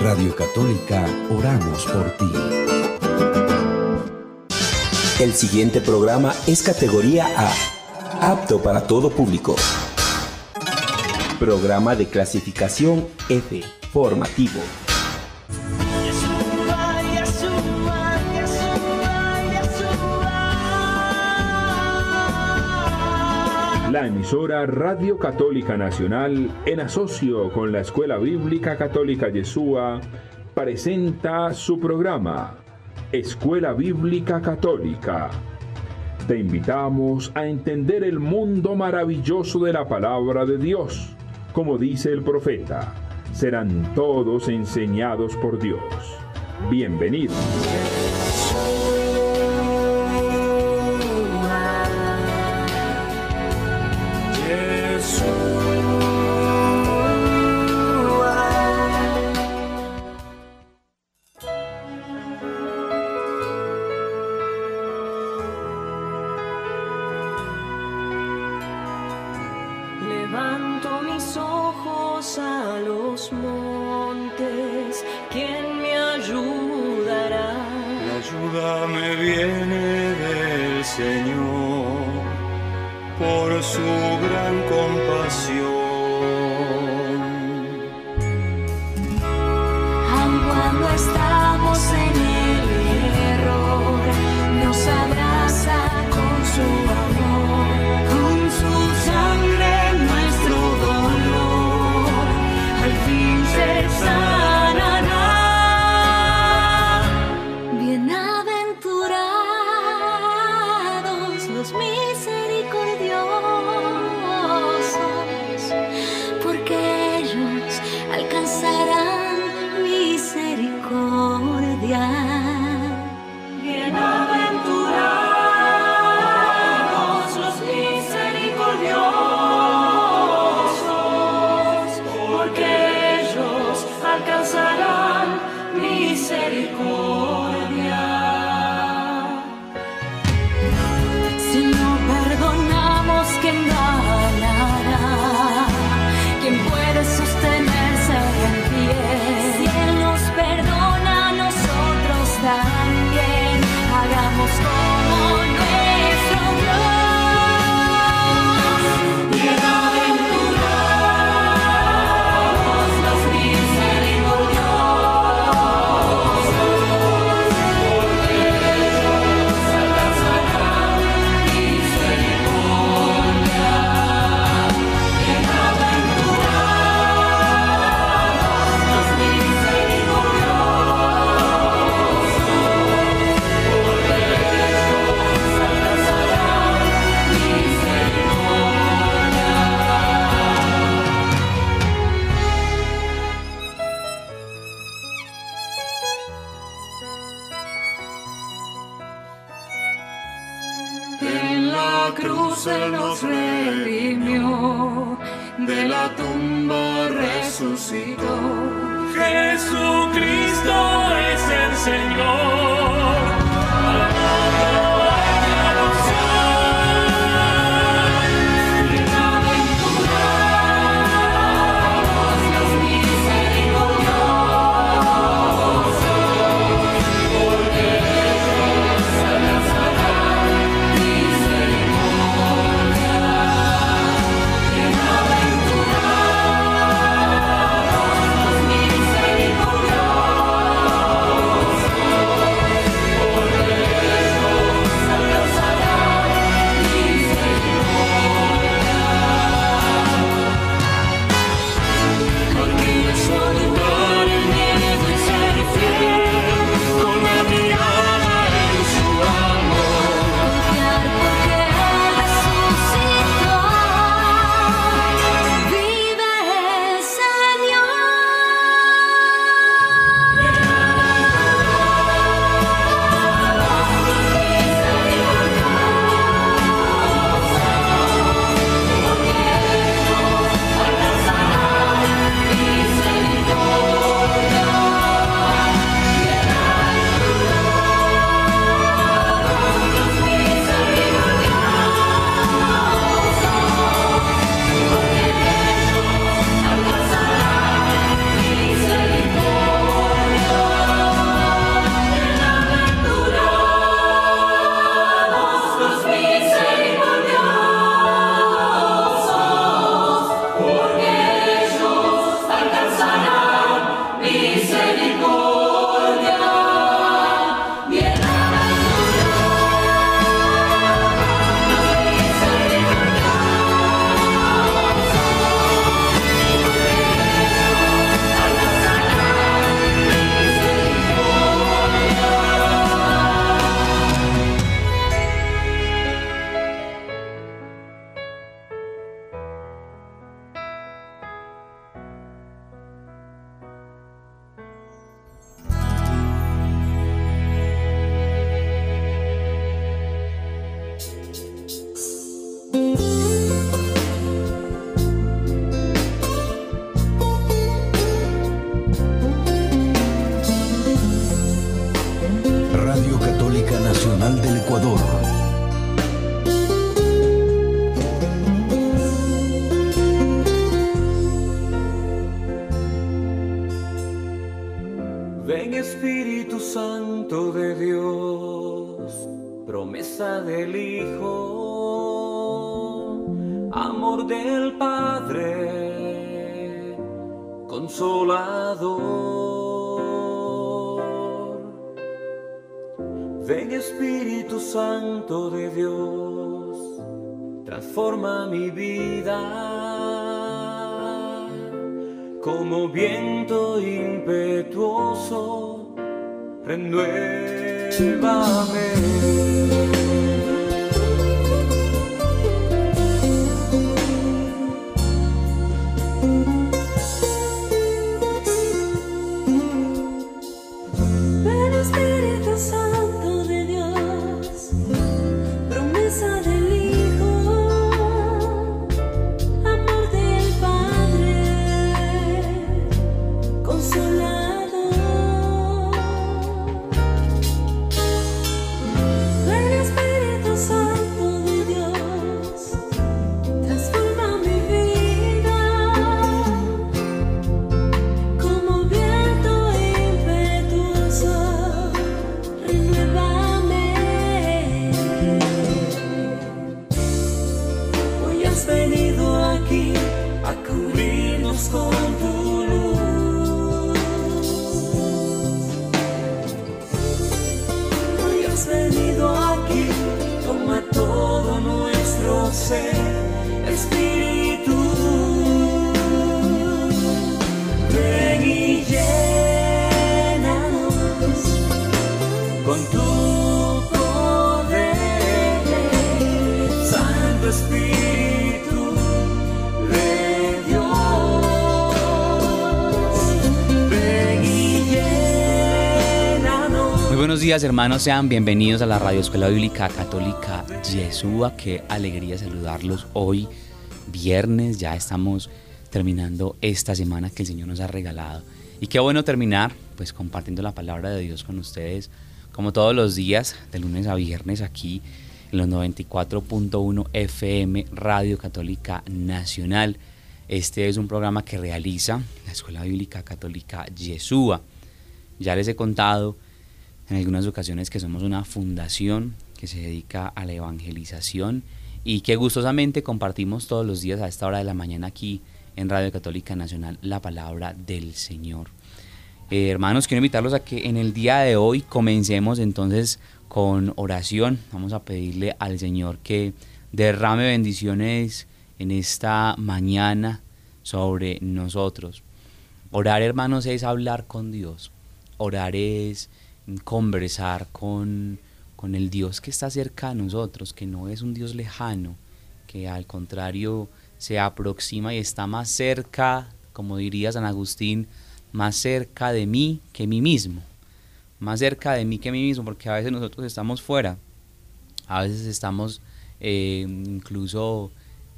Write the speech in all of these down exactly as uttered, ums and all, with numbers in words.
Radio Católica, oramos por ti. El siguiente programa es categoría A, apto para todo público. Programa de clasificación F, formativo. La emisora Radio Católica Nacional, en asocio con la Escuela Bíblica Católica Yeshua, presenta su programa, Escuela Bíblica Católica. Te invitamos a entender el mundo maravilloso de la palabra de Dios. Como dice el profeta, serán todos enseñados por Dios. Bienvenidos. Levanto mis ojos a los montes, ¿quién me ayudará? La ayuda me viene del Señor, por su gran compasión. Aun cuando estamos en el error, nos abraza con su amor, con su sangre nuestro dolor, al fin se sanará. Bienaventurados los misericordiosos, porque ellos alcanzarán misericordia. Bienaventurados los misericordiosos, porque ellos alcanzarán misericordia. Si no perdonamos, ¿quién ganará? ¿Quién puede sostenerse en pie? Si Él nos perdona, nosotros también hagamos como nuestro Dios. Bienaventurados los misericordiosos, porque ellos alcanzarán misericordia. Bienaventurados los misericordiosos, porque ellos alcanzarán misericordia. En la cruz Él nos redimió, de la tumba resucitó. Jesucristo es el Señor. Alabado aclamación. Bienaventurados los misericordiosos, porque ellos alcanzarán misericordia. Bienaventurados los misericordiosos, Ven Espíritu Santo de Dios, promesa del Hijo, amor del Padre, consolador. Ven Espíritu Santo de Dios, transforma mi vida, como viento impetuoso, renuévame. Espíritu, ven y llénanos con tu poder, Santo Espíritu de Dios, ven y llénanos. Muy buenos días, hermanos, sean bienvenidos a la Radio Escuela Bíblica Católica Yeshua. Qué alegría saludarlos hoy, viernes. Ya estamos terminando esta semana que el Señor nos ha regalado. Y qué bueno terminar pues compartiendo la palabra de Dios con ustedes, como todos los días, de lunes a viernes, aquí en los noventa y cuatro punto uno F M Radio Católica Nacional. Este es un programa que realiza la Escuela Bíblica Católica Yeshua. Ya les he contado en algunas ocasiones que somos una fundación que se dedica a la evangelización y que gustosamente compartimos todos los días a esta hora de la mañana aquí en Radio Católica Nacional la palabra del Señor. Eh, hermanos, quiero invitarlos a que en el día de hoy comencemos entonces con oración. Vamos a pedirle al Señor que derrame bendiciones en esta mañana sobre nosotros. Orar, hermanos, es hablar con Dios. Orar es conversar con con el Dios que está cerca de nosotros, que no es un Dios lejano, que al contrario se aproxima y está más cerca, como diría San Agustín, más cerca de mí que mí mismo, más cerca de mí que mí mismo, porque a veces nosotros estamos fuera, a veces estamos eh, incluso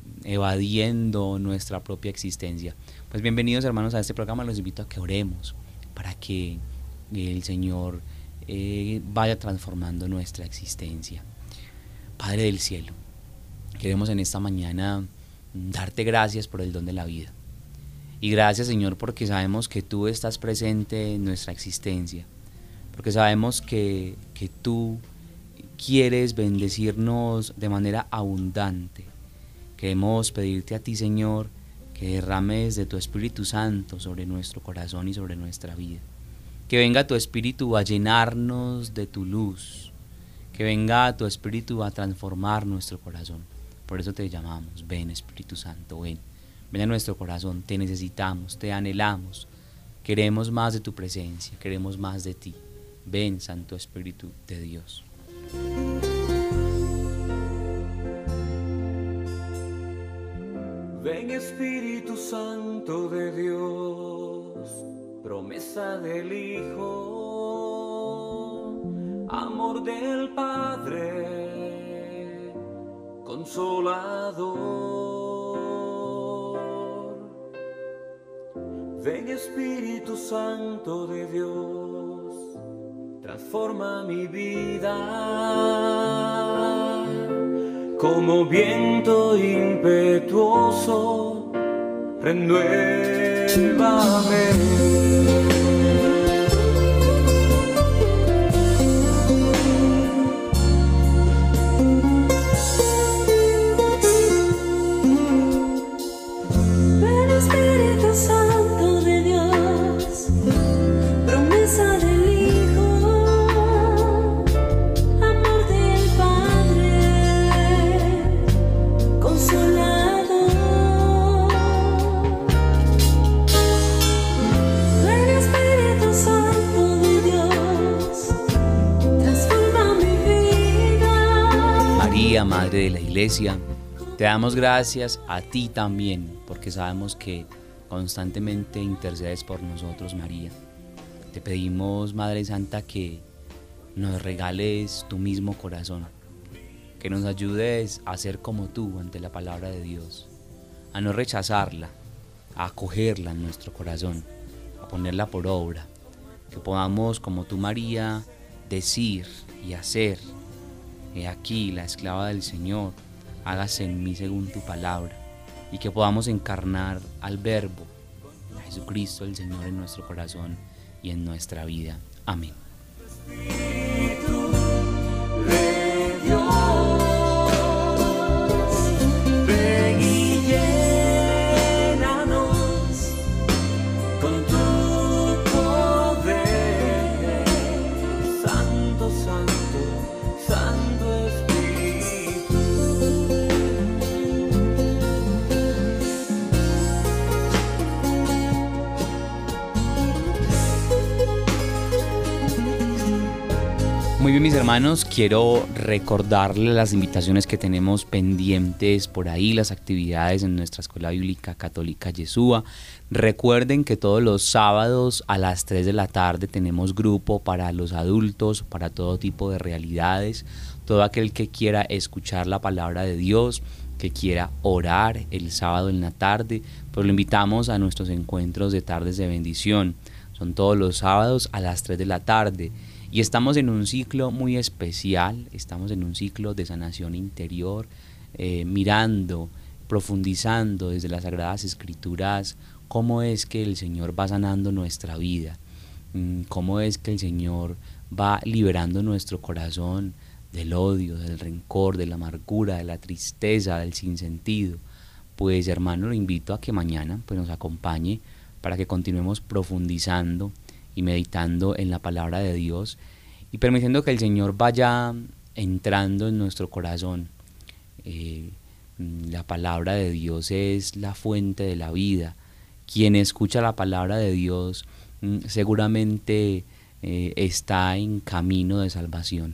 evadiendo nuestra propia existencia. Pues bienvenidos, hermanos, a este programa. Los invito a que oremos para que el Señor Eh, vaya transformando nuestra existencia. Padre del cielo, queremos en esta mañana darte gracias por el don de la vida. Y gracias, Señor, porque sabemos que tú estás presente en nuestra existencia, porque sabemos que, que tú quieres bendecirnos de manera abundante. Queremos pedirte a ti, Señor, que derrames de tu Espíritu Santo sobre nuestro corazón y sobre nuestra vida. Que venga tu Espíritu a llenarnos de tu luz, que venga tu Espíritu a transformar nuestro corazón. Por eso te llamamos, ven Espíritu Santo, ven, ven a nuestro corazón, te necesitamos, te anhelamos, queremos más de tu presencia, queremos más de ti. Ven, Santo Espíritu de Dios. Ven Espíritu Santo de Dios, promesa del Hijo, amor del Padre, consolador. Ven Espíritu Santo de Dios, transforma mi vida, como viento impetuoso, renuévame. Madre de la Iglesia. Te damos gracias a ti también, porque sabemos que constantemente intercedes por nosotros, María. Te pedimos, Madre Santa, que nos regales tu mismo corazón, que nos ayudes a ser como tú ante la palabra de Dios, a no rechazarla, a acogerla en nuestro corazón, a ponerla por obra, que podamos, como tú, María, decir y hacer: he aquí la esclava del Señor, hágase en mí según tu palabra, y que podamos encarnar al Verbo, a Jesucristo el Señor, en nuestro corazón y en nuestra vida. Amén. Muy bien, mis hermanos, quiero recordarles las invitaciones que tenemos pendientes por ahí, las actividades en nuestra Escuela Bíblica Católica Yeshua. Recuerden que todos los sábados a las tres de la tarde tenemos grupo para los adultos, para todo tipo de realidades. Todo aquel que quiera escuchar la palabra de Dios, que quiera orar el sábado en la tarde, pues lo invitamos a nuestros encuentros de tardes de bendición. Son todos los sábados a las tres de la tarde. Y estamos en un ciclo muy especial, estamos en un ciclo de sanación interior, eh, mirando, profundizando desde las Sagradas Escrituras cómo es que el Señor va sanando nuestra vida, cómo es que el Señor va liberando nuestro corazón del odio, del rencor, de la amargura, de la tristeza, del sinsentido. Pues, hermano, lo invito a que mañana pues, nos acompañe para que continuemos profundizando y meditando en la palabra de Dios y permitiendo que el Señor vaya entrando en nuestro corazón. Eh, la palabra de Dios es la fuente de la vida. Quien escucha la palabra de Dios seguramente eh, está en camino de salvación,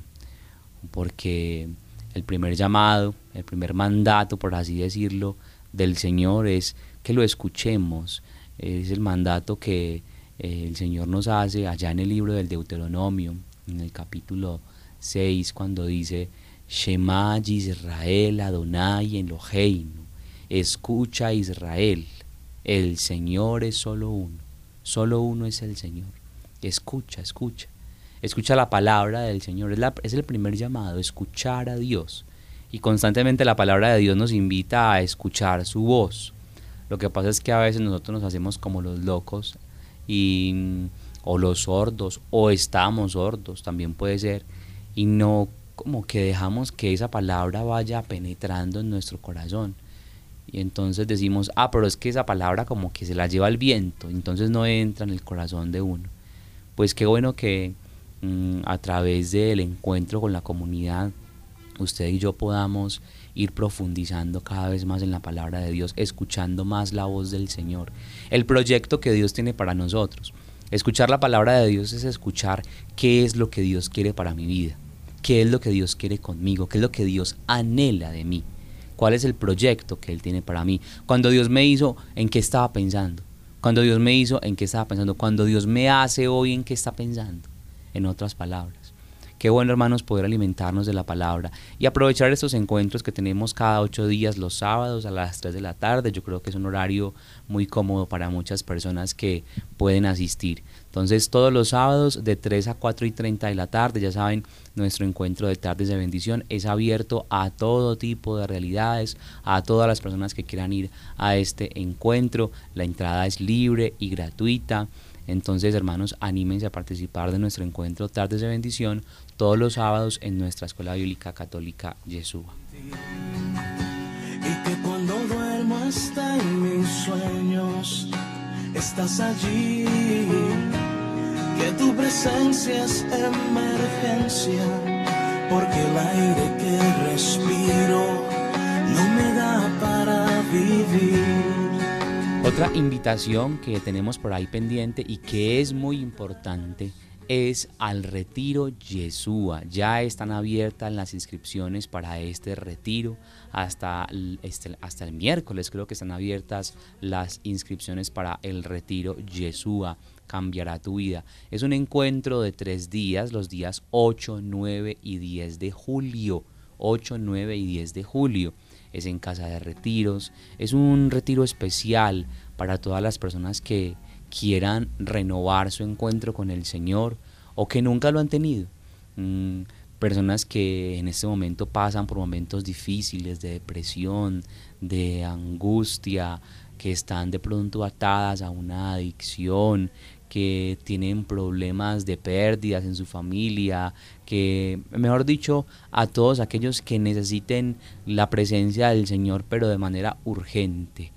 porque el primer llamado, el primer mandato, por así decirlo, del Señor es que lo escuchemos. Es el mandato que el Señor nos hace allá en el libro del Deuteronomio, en el capítulo seis, cuando dice: Shema Yisrael Adonai Eloheinu, escucha Israel, el Señor es solo uno, solo uno es el Señor. Escucha, escucha, escucha la palabra del Señor. Es, la, es el primer llamado, escuchar a Dios. Y constantemente la palabra de Dios nos invita a escuchar su voz. Lo que pasa es que a veces nosotros nos hacemos como los locos, y o los sordos, o estamos sordos, también puede ser, y no como que dejamos que esa palabra vaya penetrando en nuestro corazón, y entonces decimos: ah, pero es que esa palabra como que se la lleva el viento, entonces no entra en el corazón de uno. Pues qué bueno que mmm, a través del encuentro con la comunidad, usted y yo podamos ir profundizando cada vez más en la palabra de Dios, escuchando más la voz del Señor, el proyecto que Dios tiene para nosotros. Escuchar la palabra de Dios es escuchar qué es lo que Dios quiere para mi vida, qué es lo que Dios quiere conmigo, qué es lo que Dios anhela de mí, cuál es el proyecto que Él tiene para mí. Cuando Dios me hizo, ¿en qué estaba pensando? Cuando Dios me hizo, ¿en qué estaba pensando? Cuando Dios me hace hoy, ¿en qué está pensando? En otras palabras. Qué bueno, hermanos, poder alimentarnos de la palabra y aprovechar estos encuentros que tenemos cada ocho días, los sábados a las tres de la tarde. Yo creo que es un horario muy cómodo para muchas personas que pueden asistir. Entonces, todos los sábados de tres a cuatro y treinta de la tarde, ya saben, nuestro encuentro de tardes de bendición es abierto a todo tipo de realidades, a todas las personas que quieran ir a este encuentro. La entrada es libre y gratuita. Entonces, hermanos, anímense a participar de nuestro encuentro Tardes de Bendición todos los sábados en nuestra Escuela Bíblica Católica Yeshua. Y que cuando duermo hasta en mis sueños estás allí, que tu presencia es emergencia, porque el aire que respiro no me da para vivir. Otra invitación que tenemos por ahí pendiente y que es muy importante es al retiro Yeshua. Ya están abiertas las inscripciones para este retiro. Hasta el, este, hasta el miércoles creo que están abiertas las inscripciones para el retiro Yeshua. Cambiará tu vida. Es un encuentro de tres días, los días ocho, nueve y diez de julio. ocho, nueve y diez de julio. Es en Casa de Retiros. Es un retiro especial para todas las personas que quieran renovar su encuentro con el Señor o que nunca lo han tenido. Mm, personas que en este momento pasan por momentos difíciles de depresión, de angustia, que están de pronto atadas a una adicción, que tienen problemas de pérdidas en su familia, que, mejor dicho, a todos aquellos que necesiten la presencia del Señor, pero de manera urgente.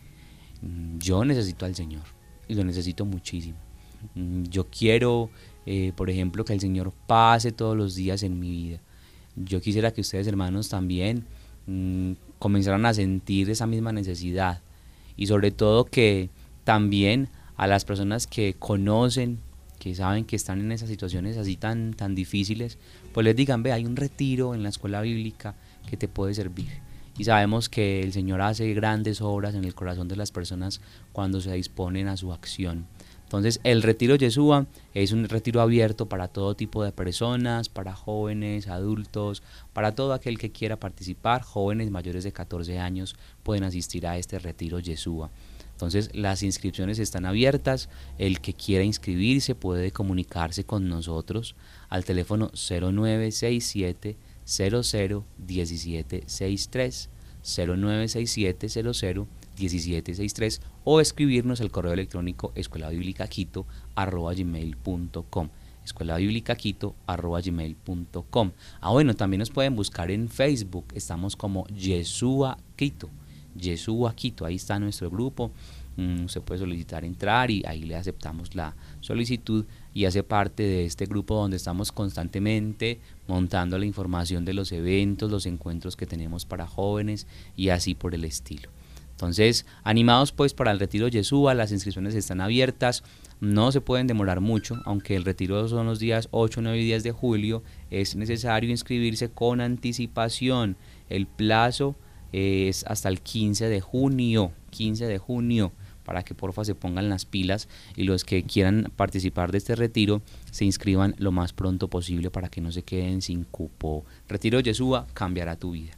Yo necesito al Señor y lo necesito muchísimo. Yo quiero, eh, por ejemplo, que el Señor pase todos los días en mi vida. Yo quisiera que ustedes, hermanos, también mmm, comenzaran a sentir esa misma necesidad, y sobre todo que también a las personas que conocen, que saben que están en esas situaciones así tan, tan difíciles, pues les digan: ve, hay un retiro en la escuela bíblica que te puede servir. Y sabemos que el Señor hace grandes obras en el corazón de las personas cuando se disponen a su acción. Entonces, el retiro Yeshua es un retiro abierto para todo tipo de personas, para jóvenes, adultos, para todo aquel que quiera participar. Jóvenes mayores de catorce años pueden asistir a este retiro Yeshua. Entonces, las inscripciones están abiertas. El que quiera inscribirse puede comunicarse con nosotros al teléfono cero nueve seis siete cero cero uno siete seis tres, cero nueve seis siete cero cero uno siete seis tres, o escribirnos al correo electrónico escuelabiblicaquito arroba gmail punto com, escuelabiblicaquito arroba gmail punto com. Ah, bueno, también nos pueden buscar en Facebook. Estamos como Yeshua Quito. Yeshua Quito, ahí está nuestro grupo. Mm, se puede solicitar entrar y ahí le aceptamos la solicitud y hace parte de este grupo donde estamos constantemente montando la información de los eventos, los encuentros que tenemos para jóvenes y así por el estilo. Entonces, animados pues para el retiro Yeshua, las inscripciones están abiertas, no se pueden demorar mucho, aunque el retiro son los días ocho, nueve y diez de julio, es necesario inscribirse con anticipación. El plazo es hasta el quince de junio, quince de junio, para que porfa se pongan las pilas y los que quieran participar de este retiro se inscriban lo más pronto posible para que no se queden sin cupo. Retiro Yeshua cambiará tu vida.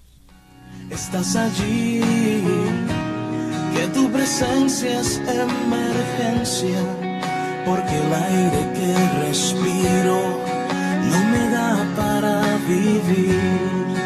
Estás allí, que tu presencia es emergencia, porque el aire que respiro no me da para vivir.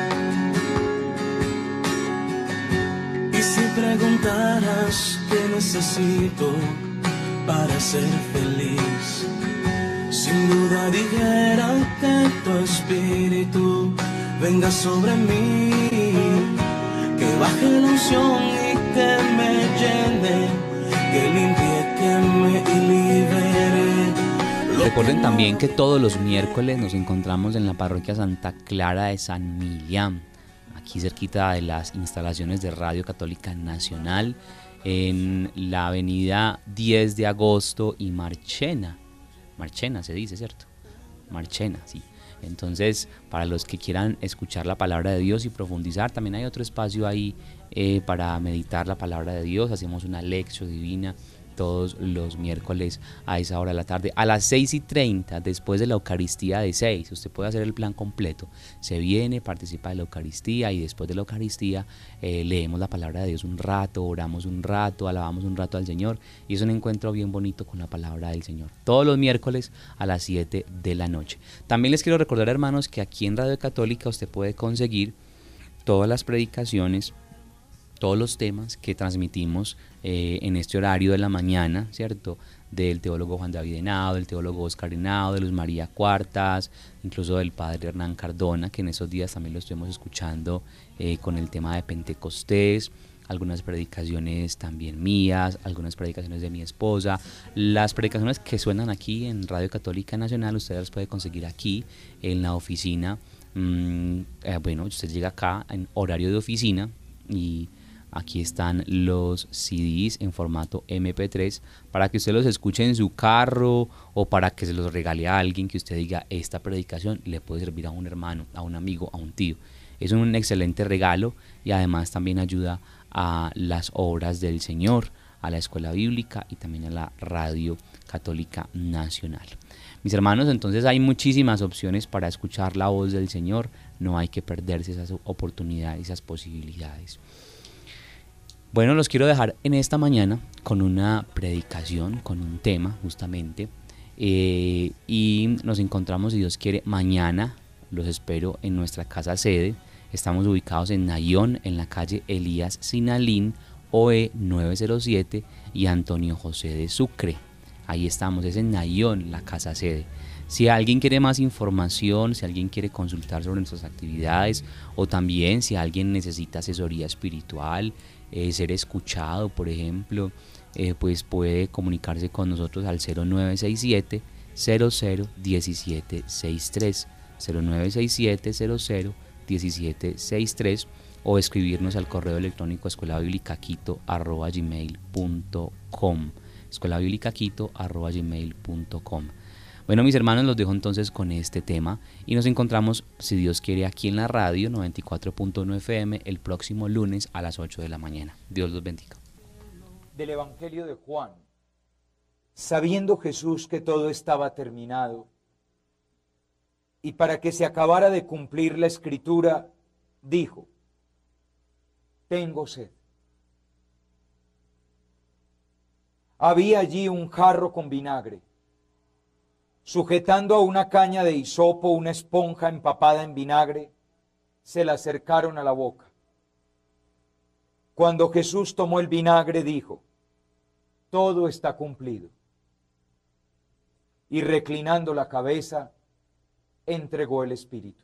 Y si preguntaras qué necesito para ser feliz, sin duda dijera que tu espíritu venga sobre mí, que baje la unción y que me llene, que limpie, que me libere. Recuerden también que todos los miércoles nos encontramos en la parroquia Santa Clara de San Millán, aquí cerquita de las instalaciones de Radio Católica Nacional, en la avenida diez de agosto y Marchena. Marchena se dice, ¿cierto? Marchena, sí. Entonces, para los que quieran escuchar la palabra de Dios y profundizar, también hay otro espacio ahí eh, para meditar la palabra de Dios. Hacemos una lección divina todos los miércoles a esa hora de la tarde, a las seis y treinta, después de la Eucaristía de seis. Usted puede hacer el plan completo, se viene, participa de la Eucaristía y después de la Eucaristía eh, leemos la palabra de Dios un rato, oramos un rato, alabamos un rato al Señor, y es un encuentro bien bonito con la palabra del Señor, todos los miércoles a las siete de la noche. También les quiero recordar, hermanos, que aquí en Radio Católica usted puede conseguir todas las predicaciones, todos los temas que transmitimos eh, en este horario de la mañana, ¿cierto? Del teólogo Juan David Henao, del teólogo Oscar Henao, de Luz María Cuartas, incluso del padre Hernán Cardona, que en esos días también lo estuvimos escuchando eh, con el tema de Pentecostés, algunas predicaciones también mías, algunas predicaciones de mi esposa. Las predicaciones que suenan aquí en Radio Católica Nacional, ustedes las pueden conseguir aquí en la oficina. Mm, eh, bueno, usted llega acá en horario de oficina y Aquí están los C Ds en formato eme pe tres para que usted los escuche en su carro o para que se los regale a alguien que usted diga, esta predicación le puede servir a un hermano, a un amigo, a un tío. Es un excelente regalo y además también ayuda a las obras del Señor, a la escuela bíblica y también a la radio católica nacional. Mis hermanos, entonces hay muchísimas opciones para escuchar la voz del Señor, no hay que perderse esas oportunidades, esas posibilidades. Bueno, los quiero dejar en esta mañana con una predicación, con un tema justamente, eh, y nos encontramos, si Dios quiere, mañana. Los espero en nuestra casa sede. Estamos ubicados en Nayón, en la calle Elías Sinalín, O E nueve cero siete y Antonio José de Sucre. Ahí estamos, es en Nayón, la casa sede. Si alguien quiere más información, si alguien quiere consultar sobre nuestras actividades o también si alguien necesita asesoría espiritual, eh, ser escuchado, por ejemplo, eh, pues puede comunicarse con nosotros al cero nueve seis siete, cero cero uno siete seis tres, cero nueve seis siete, cero cero uno siete seis tres o escribirnos al correo electrónico escuela bíblica quito arroba gmail punto com, escuela bíblica quito arroba gmail punto com. Bueno, mis hermanos, los dejo entonces con este tema y nos encontramos, si Dios quiere, aquí en la radio noventa y cuatro punto uno F M el próximo lunes a las ocho de la mañana. Dios los bendiga. Del Evangelio de Juan. Sabiendo Jesús que todo estaba terminado y para que se acabara de cumplir la Escritura, dijo: tengo sed. Había allí un jarro con vinagre. Sujetando a una caña de hisopo una esponja empapada en vinagre, se la acercaron a la boca. Cuando Jesús tomó el vinagre, dijo: todo está cumplido. Y reclinando la cabeza, entregó el espíritu.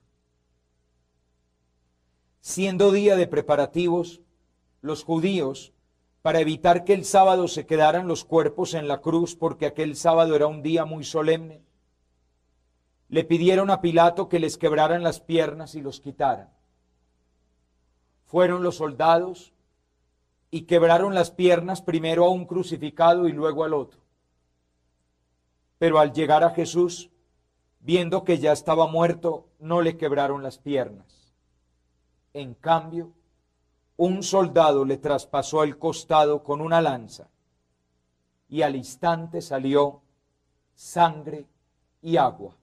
Siendo día de preparativos, los judíos, para evitar que el sábado se quedaran los cuerpos en la cruz, porque aquel sábado era un día muy solemne, le pidieron a Pilato que les quebraran las piernas y los quitaran. Fueron los soldados y quebraron las piernas primero a un crucificado y luego al otro. Pero al llegar a Jesús, viendo que ya estaba muerto, no le quebraron las piernas. En cambio, un soldado le traspasó el costado con una lanza y al instante salió sangre y agua.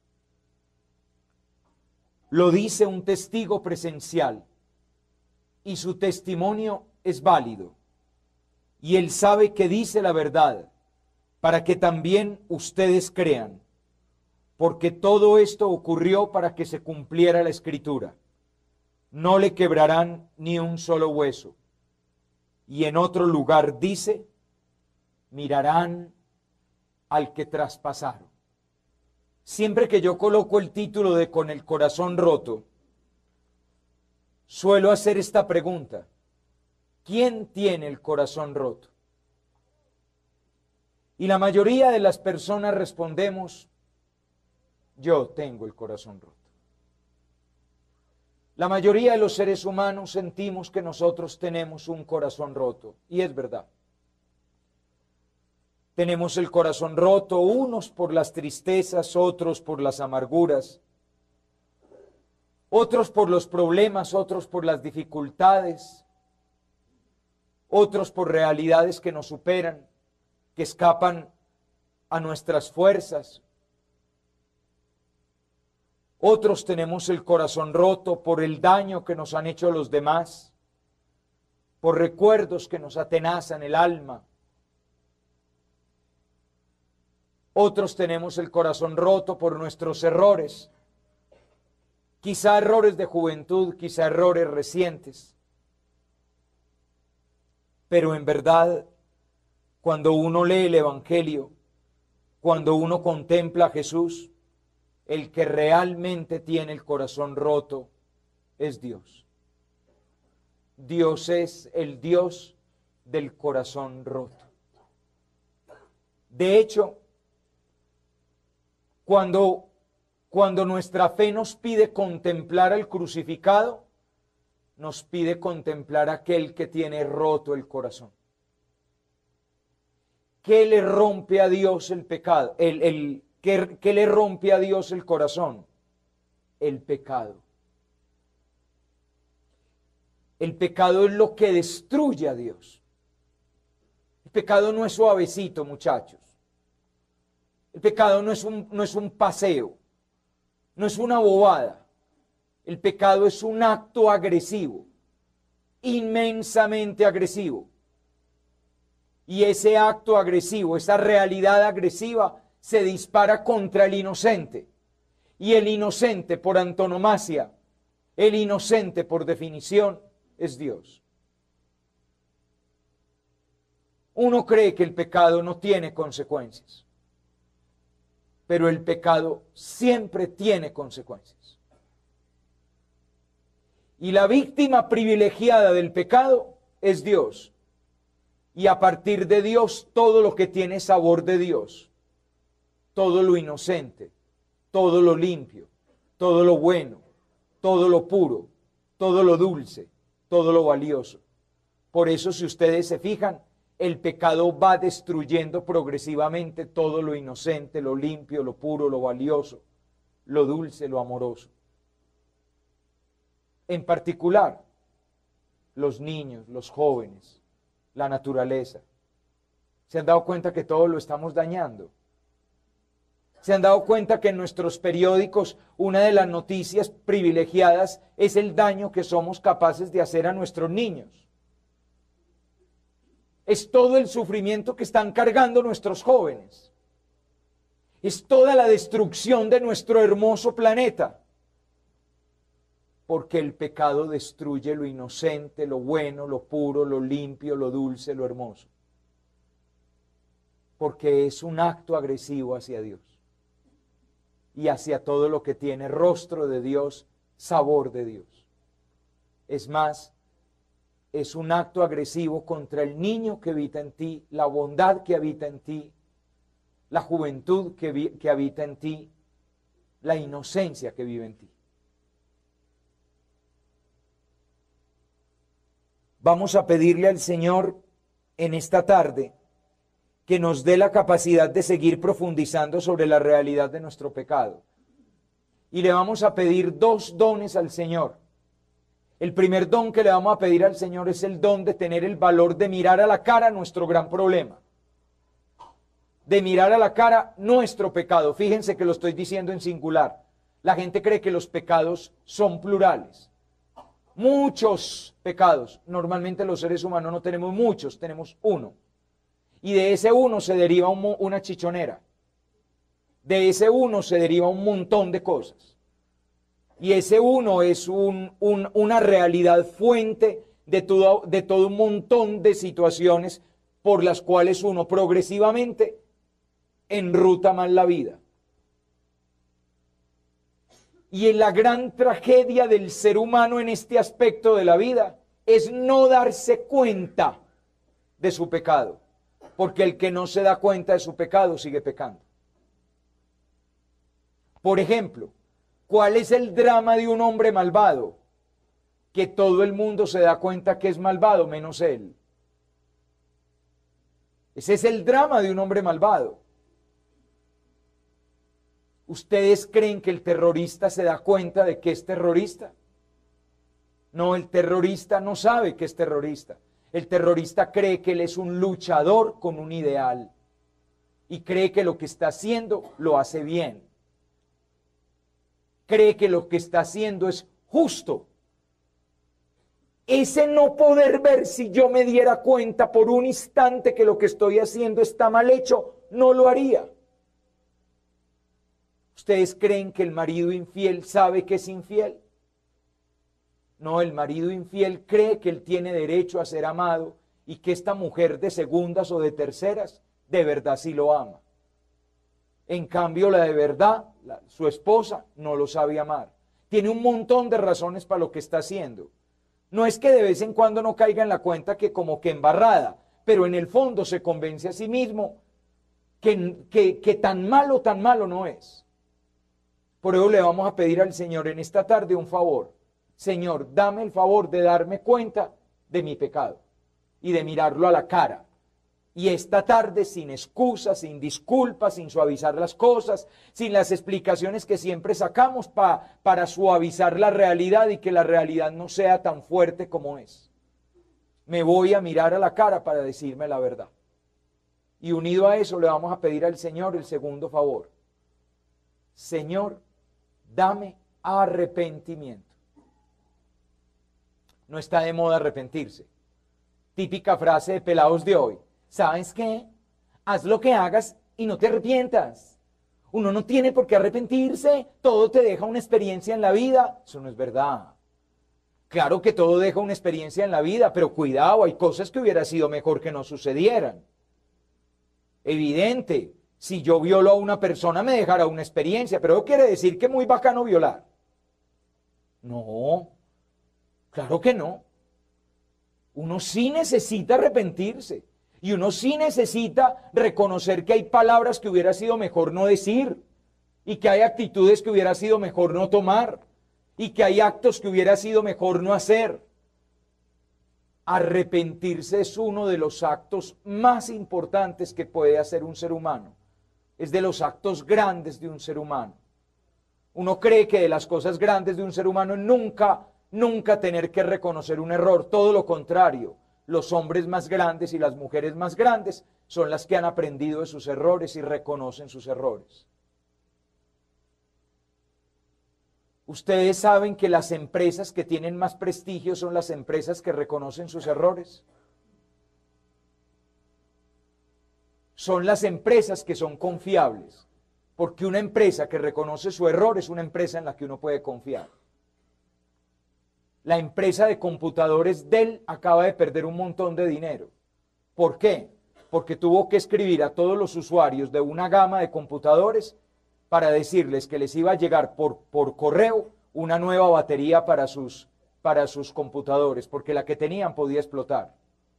Lo dice un testigo presencial y su testimonio es válido y él sabe que dice la verdad para que también ustedes crean, porque todo esto ocurrió para que se cumpliera la Escritura. No le quebrarán ni un solo hueso. Y en otro lugar dice: mirarán al que traspasaron. Siempre que yo coloco el título de Con el corazón roto, suelo hacer esta pregunta: ¿quién tiene el corazón roto? Y la mayoría de las personas respondemos: yo tengo el corazón roto. La mayoría de los seres humanos sentimos que nosotros tenemos un corazón roto, y es verdad. Tenemos el corazón roto, unos por las tristezas, otros por las amarguras, otros por los problemas, otros por las dificultades, otros por realidades que nos superan, que escapan a nuestras fuerzas. Otros tenemos el corazón roto por el daño que nos han hecho los demás, por recuerdos que nos atenazan el alma. Otros tenemos el corazón roto por nuestros errores, quizá errores de juventud, quizá errores recientes. Pero en verdad, cuando uno lee el Evangelio, cuando uno contempla a Jesús, el que realmente tiene el corazón roto es Dios. Dios es el Dios del corazón roto. De hecho, cuando, cuando nuestra fe nos pide contemplar al crucificado, nos pide contemplar a aquel que tiene roto el corazón. ¿Qué le rompe a Dios el pecado? El, el, ¿qué, ¿Qué le rompe a Dios el corazón? El pecado. El pecado es lo que destruye a Dios. El pecado no es suavecito, muchachos. El pecado no es un, no es un paseo, no es una bobada. El pecado es un acto agresivo, inmensamente agresivo. Y ese acto agresivo, esa realidad agresiva, se dispara contra el inocente. Y el inocente, por antonomasia, el inocente, por definición, es Dios. Uno cree que el pecado no tiene consecuencias, pero el pecado siempre tiene consecuencias. Y la víctima privilegiada del pecado es Dios. Y a partir de Dios, todo lo que tiene sabor de Dios, todo lo inocente, todo lo limpio, todo lo bueno, todo lo puro, todo lo dulce, todo lo valioso. Por eso, si ustedes se fijan, el pecado va destruyendo progresivamente todo lo inocente, lo limpio, lo puro, lo valioso, lo dulce, lo amoroso. En particular, los niños, los jóvenes, la naturaleza. ¿Se han dado cuenta que todo lo estamos dañando? ¿Se han dado cuenta que en nuestros periódicos una de las noticias privilegiadas es el daño que somos capaces de hacer a nuestros niños? Es todo el sufrimiento que están cargando nuestros jóvenes. Es toda la destrucción de nuestro hermoso planeta. Porque el pecado destruye lo inocente, lo bueno, lo puro, lo limpio, lo dulce, lo hermoso. Porque es un acto agresivo hacia Dios. Y hacia todo lo que tiene rostro de Dios, sabor de Dios. Es más, es un acto agresivo contra el niño que habita en ti, la bondad que habita en ti, la juventud que, vi, que habita en ti, la inocencia que vive en ti. Vamos a pedirle al Señor en esta tarde que nos dé la capacidad de seguir profundizando sobre la realidad de nuestro pecado. Y le vamos a pedir dos dones al Señor. El primer don que le vamos a pedir al Señor es el don de tener el valor de mirar a la cara nuestro gran problema. De mirar a la cara nuestro pecado. Fíjense que lo estoy diciendo en singular. La gente cree que los pecados son plurales. Muchos pecados. Normalmente los seres humanos no tenemos muchos, tenemos uno. Y de ese uno se deriva un, una chichonera. De ese uno se deriva un montón de cosas. Y ese uno es un, un, una realidad fuente de todo, de todo un montón de situaciones por las cuales uno progresivamente enruta mal la vida. Y en la gran tragedia del ser humano en este aspecto de la vida es no darse cuenta de su pecado. Porque el que no se da cuenta de su pecado sigue pecando. Por ejemplo, ¿cuál es el drama de un hombre malvado? Que todo el mundo se da cuenta que es malvado, menos él. Ese es el drama de un hombre malvado. ¿Ustedes creen que el terrorista se da cuenta de que es terrorista? No, el terrorista no sabe que es terrorista. El terrorista cree que él es un luchador con un ideal y cree que lo que está haciendo lo hace bien. Cree que lo que está haciendo es justo. Ese no poder ver, si yo me diera cuenta por un instante que lo que estoy haciendo está mal hecho, no lo haría. ¿Ustedes creen que el marido infiel sabe que es infiel? No, el marido infiel cree que él tiene derecho a ser amado y que esta mujer de segundas o de terceras de verdad sí lo ama. En cambio, la de verdad, la, su esposa, no lo sabe amar. Tiene un montón de razones para lo que está haciendo. No es que de vez en cuando no caiga en la cuenta que como que embarrada, pero en el fondo se convence a sí mismo que, que, que tan malo, tan malo no es. Por eso le vamos a pedir al Señor en esta tarde un favor. Señor, dame el favor de darme cuenta de mi pecado y de mirarlo a la cara. Y esta tarde, sin excusas, sin disculpas, sin suavizar las cosas, sin las explicaciones que siempre sacamos pa, para suavizar la realidad y que la realidad no sea tan fuerte como es. Me voy a mirar a la cara para decirme la verdad. Y unido a eso le vamos a pedir al Señor el segundo favor. Señor, dame arrepentimiento. No está de moda arrepentirse. Típica frase de pelados de hoy. ¿Sabes qué? Haz lo que hagas y no te arrepientas. Uno no tiene por qué arrepentirse. Todo te deja una experiencia en la vida. Eso no es verdad. Claro que todo deja una experiencia en la vida, pero cuidado, hay cosas que hubiera sido mejor que no sucedieran. Evidente, si yo violo a una persona me dejará una experiencia, pero eso quiere decir que es muy bacano violar. No, claro que no. Uno sí necesita arrepentirse y uno sí necesita reconocer que hay palabras que hubiera sido mejor no decir y que hay actitudes que hubiera sido mejor no tomar y que hay actos que hubiera sido mejor no hacer. Arrepentirse es uno de los actos más importantes que puede hacer un ser humano. Es de los actos grandes de un ser humano. Uno cree que de las cosas grandes de un ser humano nunca, nunca tener que reconocer un error. Todo lo contrario. Los hombres más grandes y las mujeres más grandes son las que han aprendido de sus errores y reconocen sus errores. Ustedes saben que las empresas que tienen más prestigio son las empresas que reconocen sus errores. Son las empresas que son confiables, porque una empresa que reconoce su error es una empresa en la que uno puede confiar. La empresa de computadores Dell acaba de perder un montón de dinero. ¿Por qué? Porque tuvo que escribir a todos los usuarios de una gama de computadores para decirles que les iba a llegar por, por correo una nueva batería para sus, para sus computadores, porque la que tenían podía explotar.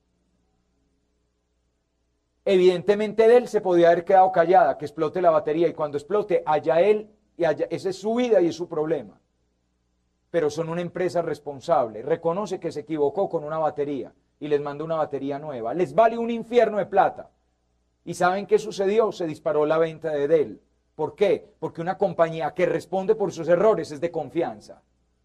Evidentemente Dell se podía haber quedado callada, que explote la batería, y cuando explote, allá él, y allá, esa es su vida y es su problema. Pero son una empresa responsable, reconoce que se equivocó con una batería y les manda una batería nueva. Les vale un infierno de plata. ¿Y saben qué sucedió? Se disparó la venta de Dell. ¿Por qué? Porque una compañía que responde por sus errores es de confianza.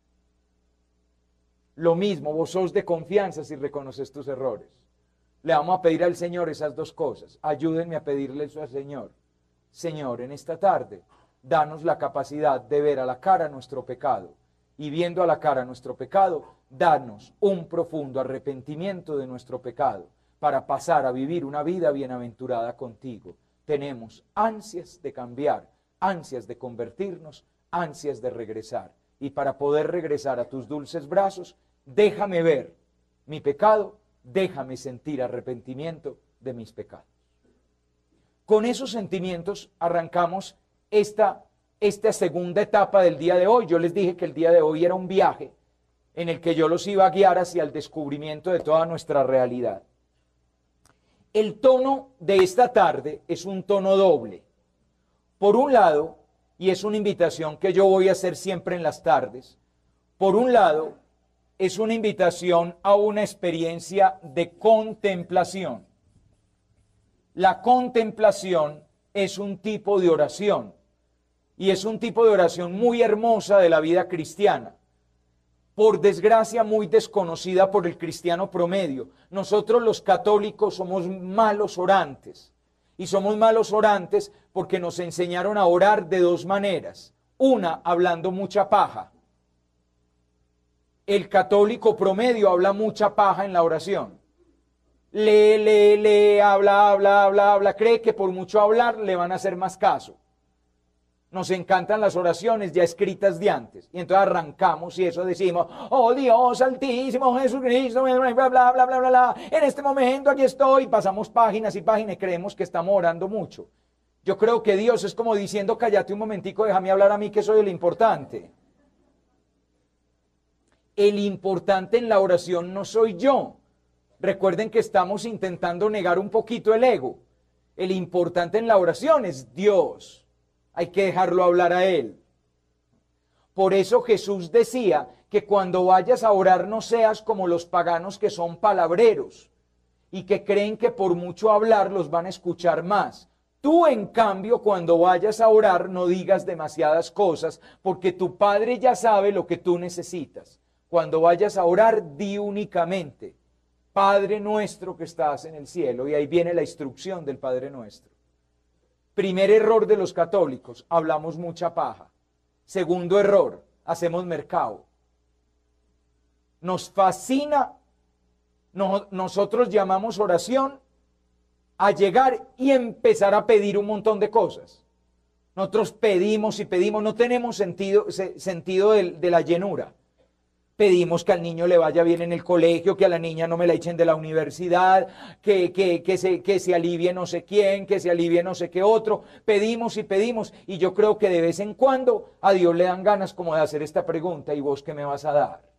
Lo mismo, vos sos de confianza si reconoces tus errores. Le vamos a pedir al Señor esas dos cosas. Ayúdenme a pedirle eso al Señor. Señor, en esta tarde, danos la capacidad de ver a la cara nuestro pecado. Y viendo a la cara nuestro pecado, danos un profundo arrepentimiento de nuestro pecado para pasar a vivir una vida bienaventurada contigo. Tenemos ansias de cambiar, ansias de convertirnos, ansias de regresar. Y para poder regresar a tus dulces brazos, déjame ver mi pecado, déjame sentir arrepentimiento de mis pecados. Con esos sentimientos arrancamos esta, esta segunda etapa del día de hoy. Yo les dije que el día de hoy era un viaje en el que yo los iba a guiar hacia el descubrimiento de toda nuestra realidad. El tono de esta tarde es un tono doble. Por un lado, y es una invitación que yo voy a hacer siempre en las tardes, por un lado, es una invitación a una experiencia de contemplación. La contemplación es un tipo de oración, y es un tipo de oración muy hermosa de la vida cristiana. Por desgracia muy desconocida por el cristiano promedio. Nosotros los católicos somos malos orantes. Y somos malos orantes porque nos enseñaron a orar de dos maneras. Una, hablando mucha paja. El católico promedio habla mucha paja en la oración. Lee, lee, lee, habla, habla, habla, habla. Cree que por mucho hablar le van a hacer más caso. Nos encantan las oraciones ya escritas de antes. Y entonces arrancamos y eso decimos, oh Dios altísimo, Jesucristo, bla, bla, bla, bla, bla, bla, bla. En este momento aquí estoy. Pasamos páginas y páginas y creemos que estamos orando mucho. Yo creo que Dios es como diciendo, cállate un momentico, déjame hablar a mí que soy el importante. El importante en la oración no soy yo. Recuerden que estamos intentando negar un poquito el ego. El importante en la oración es Dios. Hay que dejarlo hablar a Él. Por eso Jesús decía que que cuando vayas a orar no seas como los paganos que son palabreros y que creen que por mucho hablar los van a escuchar más. Tú, en cambio, cuando vayas a orar no digas demasiadas cosas, porque tu Padre ya sabe lo que tú necesitas. Cuando vayas a orar, di únicamente: Padre nuestro que estás en el cielo. Y ahí viene la instrucción del Padre nuestro. Primer error de los católicos: hablamos mucha paja. Segundo error: hacemos mercado. Nos fascina, no, nosotros llamamos oración a llegar y empezar a pedir un montón de cosas. Nosotros pedimos y pedimos, no tenemos sentido, se, sentido de, de la llenura. Pedimos que al niño le vaya bien en el colegio, que a la niña no me la echen de la universidad, que, que, que, se, que se alivie no sé quién, que se alivie no sé qué otro. Pedimos y pedimos, y yo creo que de vez en cuando a Dios le dan ganas como de hacer esta pregunta: ¿y vos qué me vas a dar?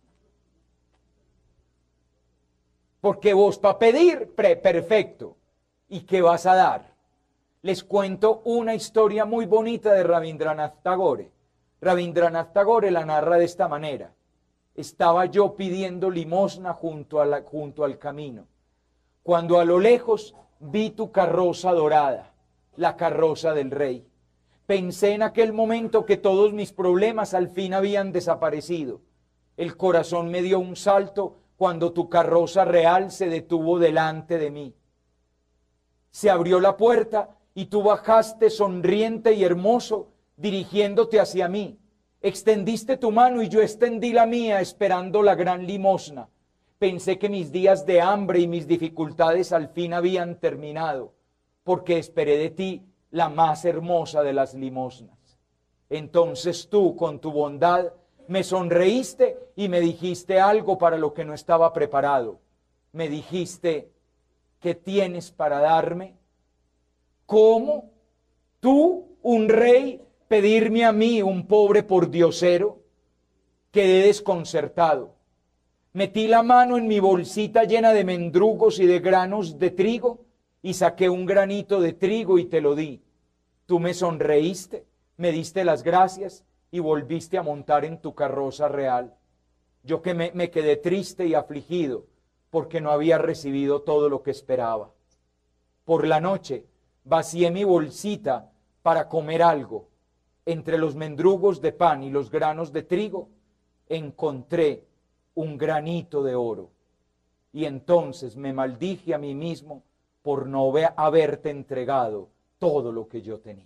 Porque vos para pedir, pre, perfecto. ¿Y qué vas a dar? Les cuento una historia muy bonita de Rabindranath Tagore. Rabindranath Tagore la narra de esta manera: estaba yo pidiendo limosna junto, a la, junto al camino, cuando a lo lejos vi tu carroza dorada, la carroza del rey. Pensé en aquel momento que todos mis problemas al fin habían desaparecido. El corazón me dio un salto cuando tu carroza real se detuvo delante de mí. Se abrió la puerta y tú bajaste sonriente y hermoso, dirigiéndote hacia mí. Extendiste tu mano y yo extendí la mía, esperando la gran limosna. Pensé que mis días de hambre y mis dificultades al fin habían terminado, porque esperé de ti la más hermosa de las limosnas. Entonces tú, con tu bondad, me sonreíste y me dijiste algo para lo que no estaba preparado. Me dijiste: ¿qué tienes para darme? ¿Cómo? ¿Tú, un rey, pedirme a mí, un pobre pordiosero? Quedé desconcertado. Metí la mano en mi bolsita llena de mendrugos y de granos de trigo y saqué un granito de trigo y te lo di. Tú me sonreíste, me diste las gracias y volviste a montar en tu carroza real. Yo que me, me quedé triste y afligido porque no había recibido todo lo que esperaba. Por la noche vacié mi bolsita para comer algo. Entre los mendrugos de pan y los granos de trigo encontré un granito de oro. Y entonces me maldije a mí mismo por no haberte entregado todo lo que yo tenía.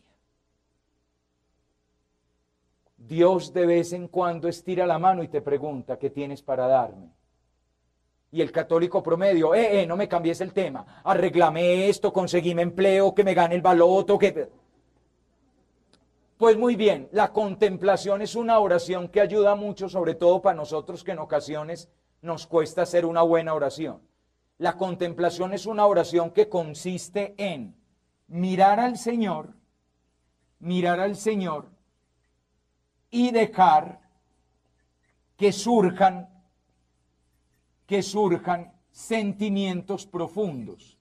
Dios de vez en cuando estira la mano y te pregunta: ¿qué tienes para darme? Y el católico promedio: eh, eh, no me cambies el tema, arréglame esto, conseguime empleo, que me gane el baloto, que... Pues muy bien, la contemplación es una oración que ayuda mucho, sobre todo para nosotros que en ocasiones nos cuesta hacer una buena oración. La contemplación es una oración que consiste en mirar al Señor, mirar al Señor y dejar que surjan, que surjan sentimientos profundos.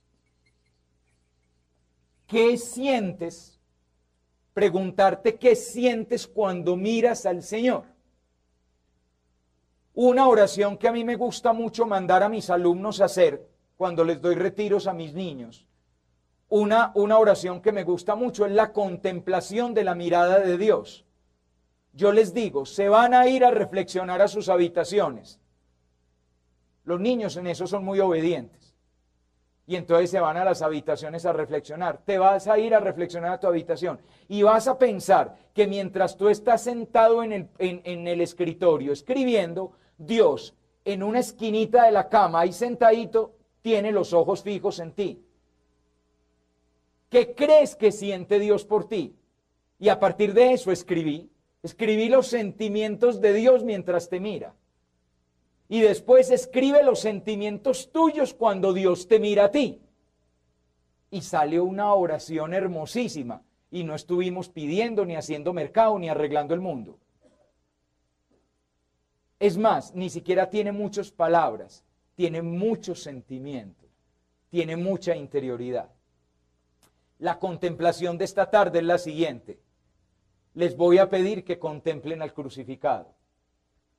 ¿Qué sientes? Preguntarte qué sientes cuando miras al Señor. Una oración que a mí me gusta mucho mandar a mis alumnos a hacer cuando les doy retiros a mis niños. Una, una oración que me gusta mucho es la contemplación de la mirada de Dios. Yo les digo: se van a ir a reflexionar a sus habitaciones. Los niños en eso son muy obedientes. Y entonces se van a las habitaciones a reflexionar. Te vas a ir a reflexionar a tu habitación. Y vas a pensar que mientras tú estás sentado en el, en, en el escritorio escribiendo, Dios en una esquinita de la cama, ahí sentadito, tiene los ojos fijos en ti. ¿Qué crees que siente Dios por ti? Y a partir de eso escribí. Escribí los sentimientos de Dios mientras te mira. Y después escribe los sentimientos tuyos cuando Dios te mira a ti. Y sale una oración hermosísima. Y no estuvimos pidiendo, ni haciendo mercado, ni arreglando el mundo. Es más, ni siquiera tiene muchas palabras. Tiene muchos sentimientos. Tiene mucha interioridad. La contemplación de esta tarde es la siguiente. Les voy a pedir que contemplen al crucificado.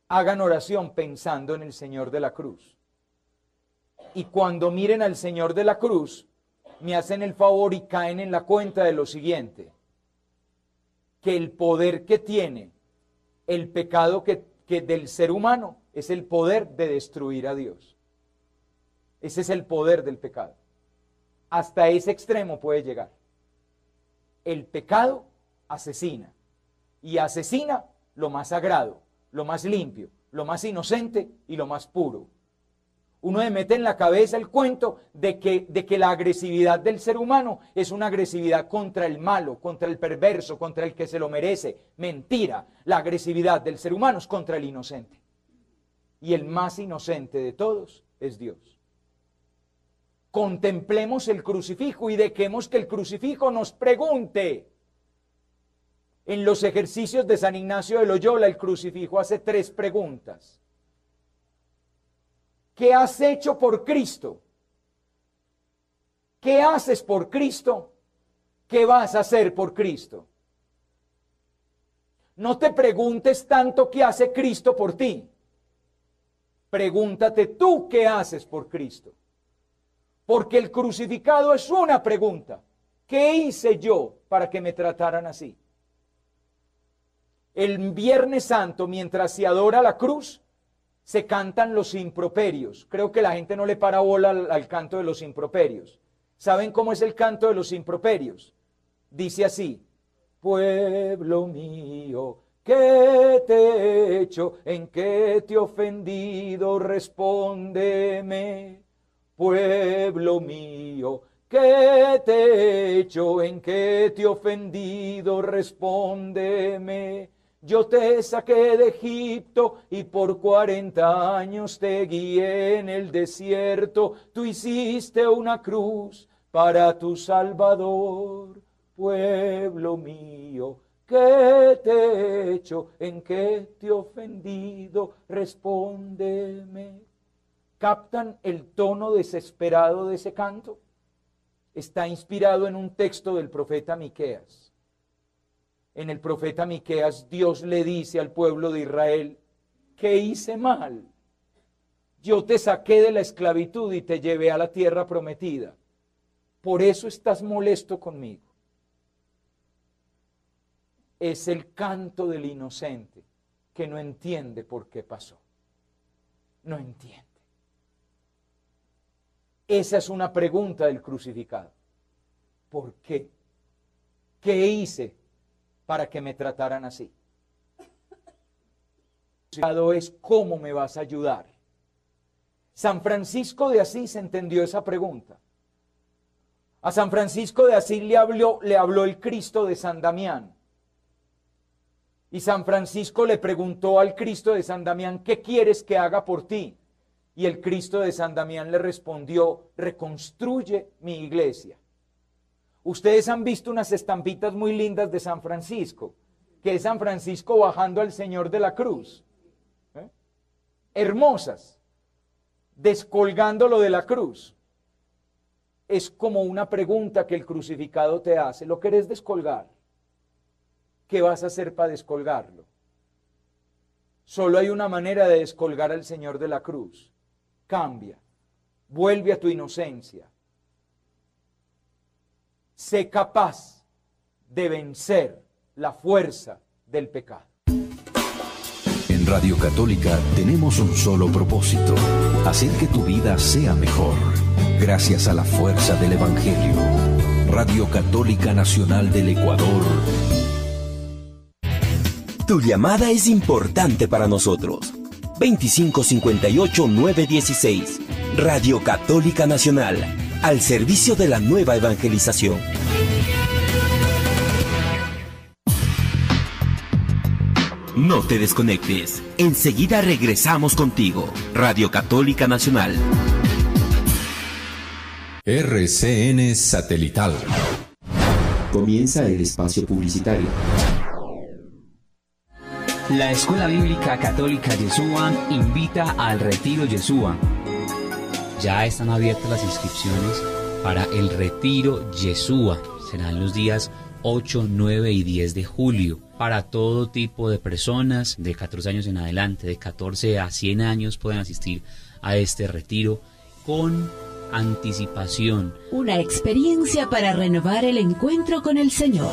hagan oración pensando en el Señor de la cruz. Y cuando miren al Señor de la cruz, me hacen el favor y caen en la cuenta de lo siguiente: que el poder que tiene el pecado que, que del ser humano es el poder de destruir a Dios. Ese es el poder del pecado. Hasta ese extremo puede llegar. El pecado asesina, y asesina lo más sagrado, lo más limpio, lo más inocente y lo más puro. Uno le mete en la cabeza el cuento de que, de que la agresividad del ser humano es una agresividad contra el malo, contra el perverso, contra el que se lo merece. Mentira, la agresividad del ser humano es contra el inocente. Y el más inocente de todos es Dios. Contemplemos el crucifijo y dejemos que el crucifijo nos pregunte. En los ejercicios de San Ignacio de Loyola, el crucifijo hace tres preguntas. ¿Qué has hecho por Cristo? ¿Qué haces por Cristo? ¿Qué vas a hacer por Cristo? No te preguntes tanto qué hace Cristo por ti. Pregúntate tú qué haces por Cristo. Porque el crucificado es una pregunta. ¿Qué hice yo para que me trataran así? El Viernes Santo, mientras se adora la cruz, se cantan los improperios. Creo que la gente no le para bola al, al canto de los improperios. ¿Saben cómo es el canto de los improperios? Dice así: pueblo mío, ¿qué te he hecho? ¿En qué te he ofendido? Respóndeme. Pueblo mío, ¿qué te he hecho? ¿En qué te he ofendido? Respóndeme. Yo te saqué de Egipto y por cuarenta años te guié en el desierto. Tú hiciste una cruz para tu Salvador. Pueblo mío, ¿qué te he hecho? ¿En qué te he ofendido? Respóndeme. ¿Captan el tono desesperado de ese canto? Está inspirado en un texto del profeta Miqueas. En el profeta Miqueas, Dios le dice al pueblo de Israel: ¿qué hice mal? Yo te saqué de la esclavitud y te llevé a la tierra prometida. Por eso estás molesto conmigo. Es el canto del inocente que no entiende por qué pasó. No entiende. Esa es una pregunta del crucificado. ¿Por qué? ¿Qué hice para que me trataran así? El crucificado es: ¿cómo me vas a ayudar? San Francisco de Asís entendió esa pregunta. A San Francisco de Asís le habló, le habló el Cristo de San Damián. Y San Francisco le preguntó al Cristo de San Damián: ¿qué quieres que haga por ti? Y el Cristo de San Damián le respondió: reconstruye mi iglesia. Ustedes han visto unas estampitas muy lindas de San Francisco, que es San Francisco bajando al Señor de la cruz. ¿Eh? Hermosas, descolgándolo de la cruz. Es como una pregunta que el crucificado te hace: ¿lo querés descolgar? ¿Qué vas a hacer para descolgarlo? Solo hay una manera de descolgar al Señor de la cruz. Cambia, vuelve a tu inocencia. Sé capaz de vencer la fuerza del pecado. En Radio Católica tenemos un solo propósito: hacer que tu vida sea mejor. Gracias a la fuerza del Evangelio. Radio Católica Nacional del Ecuador. Tu llamada es importante para nosotros. veinticinco cincuenta y ocho, nueve dieciséis. Radio Católica Nacional, al servicio de la nueva evangelización. No te desconectes. Enseguida regresamos contigo. Radio Católica Nacional. R C N Satelital. Comienza el espacio publicitario. La Escuela Bíblica Católica Yeshua invita al Retiro Yeshua. Ya están abiertas las inscripciones para el Retiro Yeshua. Serán los días ocho, nueve y diez de julio. Para todo tipo de personas de catorce años en adelante, de catorce a cien años pueden asistir a este retiro con anticipación. Una experiencia para renovar el encuentro con el Señor.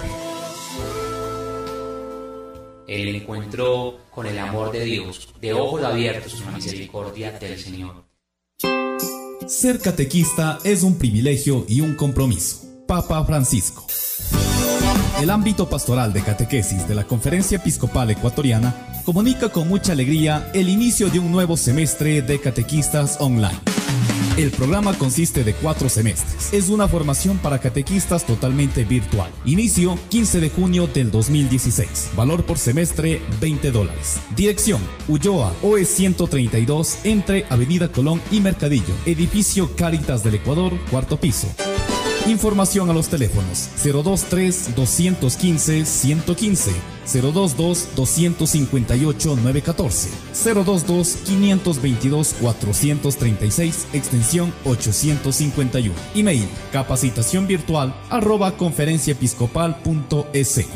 El encuentro con el amor de Dios, de ojos abiertos con la misericordia del Señor. Ser catequista es un privilegio y un compromiso. Papa Francisco. El ámbito pastoral de catequesis de la Conferencia Episcopal Ecuatoriana comunica con mucha alegría el inicio de un nuevo semestre de catequistas online. El programa consiste de cuatro semestres. Es una formación para catequistas totalmente virtual. Inicio quince de junio del dos mil dieciséis. Valor por semestre veinte dólares. Dirección Ulloa, O E ciento treinta y dos, entre Avenida Colón y Mercadillo. Edificio Cáritas del Ecuador, cuarto piso. Información a los teléfonos cero dos tres, dos uno cinco, uno uno cinco, cero dos dos, dos cinco ocho, nueve uno cuatro, cero dos dos, cinco dos dos, cuatro tres seis, extensión ochocientos cincuenta y uno. Email capacitación virtual arroba conferenciaepiscopal punto es.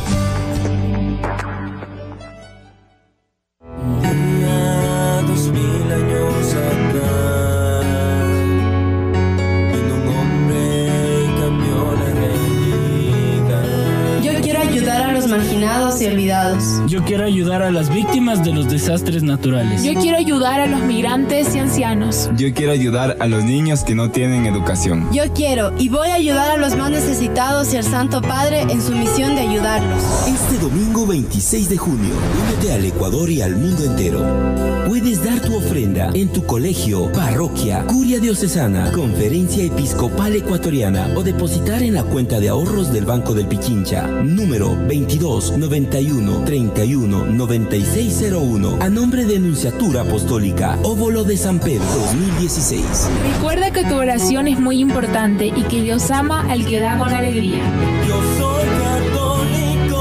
Marginados y olvidados. Yo quiero ayudar a las víctimas de los desastres naturales. Yo quiero ayudar a los migrantes y ancianos. Yo quiero ayudar a los niños que no tienen educación. Yo quiero y voy a ayudar a los más necesitados y al Santo Padre en su misión de ayudarlos. Este domingo veintiséis de junio, únete al Ecuador y al mundo entero. Puedes dar tu ofrenda en tu colegio, parroquia, curia diocesana, conferencia episcopal ecuatoriana o depositar en la cuenta de ahorros del Banco del Pichincha, número veintidós, noventa y uno, treinta y uno, noventa y seis cero uno, a nombre de Nunciatura Apostólica, Óbolo de San Pedro dos mil dieciséis. Recuerda que tu oración es muy importante y que Dios ama al que da con alegría. Yo soy católico.